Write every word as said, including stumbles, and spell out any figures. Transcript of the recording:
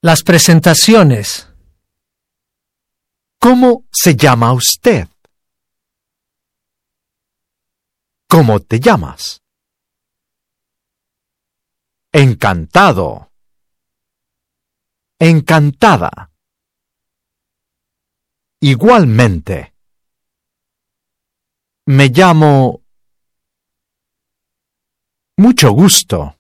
Las presentaciones. ¿Cómo se llama usted? ¿Cómo te llamas? Encantado. Encantada. Igualmente. Me llamo... Mucho gusto.